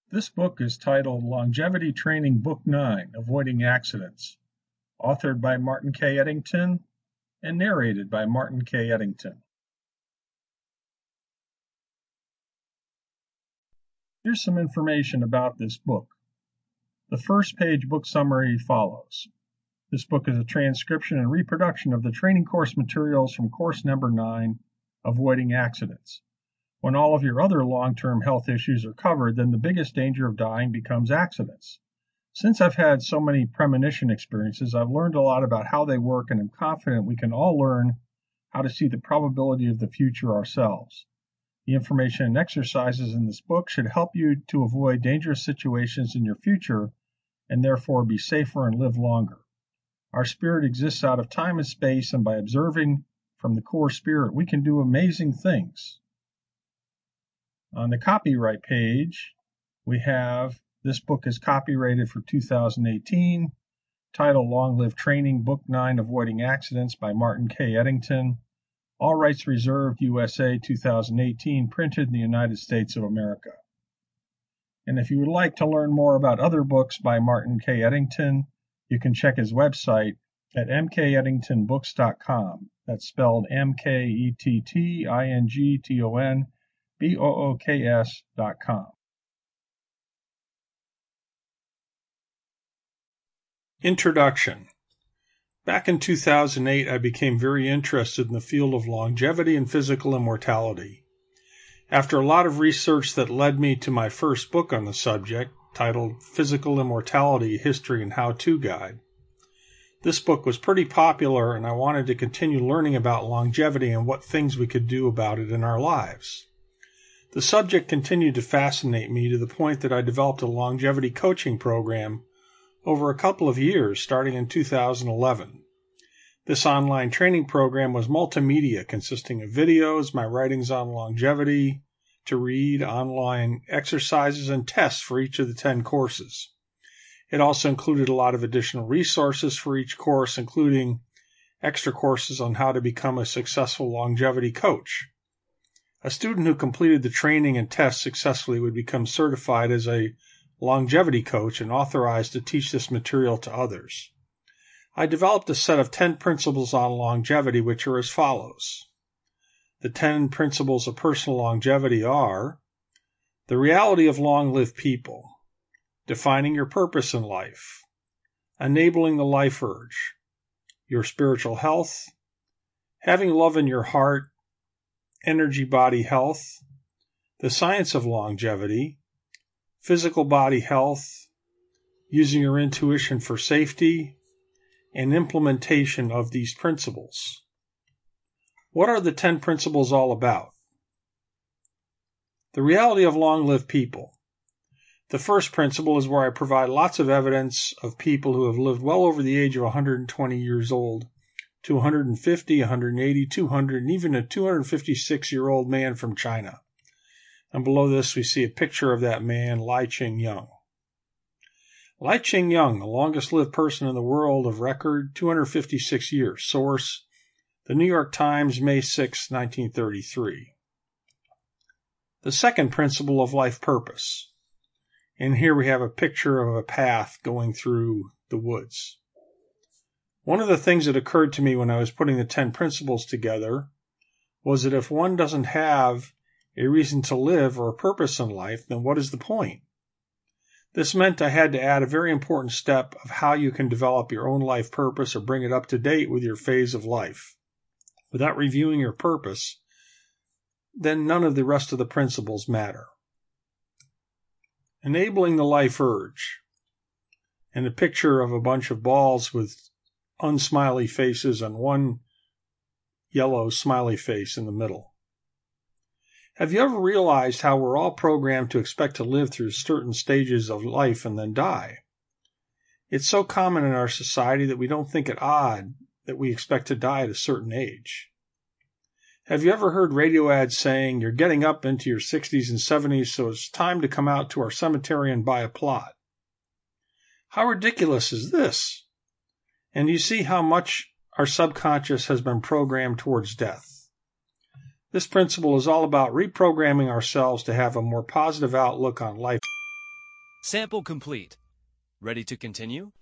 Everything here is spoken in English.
This book is titled Longevity Training Book 9, Avoiding Accidents, authored by Martin K. Eddington and narrated by Martin K. Eddington. Here's some information about this book. The first page book summary follows. This book is a transcription and reproduction of the training course materials from course number 9, Avoiding Accidents. When all of your other long-term health issues are covered, then the biggest danger of dying becomes accidents. Since I've had so many premonition experiences, I've learned a lot about how they work, and I'm confident we can all learn how to see the probability of the future ourselves. The information and exercises in this book should help you to avoid dangerous situations in your future and therefore be safer and live longer. Our spirit exists out of time and space, and by observing from the core spirit, we can do amazing things. On the copyright page, we have this book is copyrighted for 2018, titled Long Live Training Book 9, Avoiding Accidents by Martin K. Eddington. All rights reserved, USA 2018, printed in the United States of America. And if you would like to learn more about other books by Martin K. Eddington, you can check his website at mkeddingtonbooks.com. That's spelled mkeddingtonbooks.com. Introduction. Back in 2008, I became very interested in the field of longevity and physical immortality. After a lot of research that led me to my first book on the subject, titled Physical Immortality, History and How-To Guide. This book was pretty popular, and I wanted to continue learning about longevity and what things we could do about it in our lives. The subject continued to fascinate me to the point that I developed a longevity coaching program over a couple of years, starting in 2011. This online training program was multimedia, consisting of videos, my writings on longevity, to read, online exercises, and tests for each of the 10 courses. It also included a lot of additional resources for each course, including extra courses on how to become a successful longevity coach. A student who completed the training and tests successfully would become certified as a longevity coach and authorized to teach this material to others. I developed a set of 10 principles on longevity, which are as follows. The 10 principles of personal longevity are the reality of long-lived people, defining your purpose in life, enabling the life urge, your spiritual health, having love in your heart, energy body health, the science of longevity, physical body health, using your intuition for safety, and implementation of these principles. What are the 10 principles all about? The reality of long-lived people. The first principle is where I provide lots of evidence of people who have lived well over the age of 120 years old to 150, 180, 200, and even a 256-year-old man from China. And below this, we see a picture of that man, Lai Ching-Yang. Lai Ching-Yang, the longest-lived person in the world of record, 256 years. Source, The New York Times, May 6, 1933. The second principle of life purpose. And here we have a picture of a path going through the woods. One of the things that occurred to me when I was putting the 10 principles together was that if one doesn't have a reason to live or a purpose in life, then what is the point? This meant I had to add a very important step of how you can develop your own life purpose or bring it up to date with your phase of life. Without reviewing your purpose, then none of the rest of the principles matter. Enabling the life urge, and a picture of a bunch of balls with unsmiley faces and one yellow smiley face in the middle. Have you ever realized how we're all programmed to expect to live through certain stages of life and then die? It's so common in our society that we don't think it odd that we expect to die at a certain age. Have you ever heard radio ads saying you're getting up into your 60s and 70s, so it's time to come out to our cemetery and buy a plot? How ridiculous is this? And you see how much our subconscious has been programmed towards death. This principle is all about reprogramming ourselves to have a more positive outlook on life. Sample complete. Ready to continue?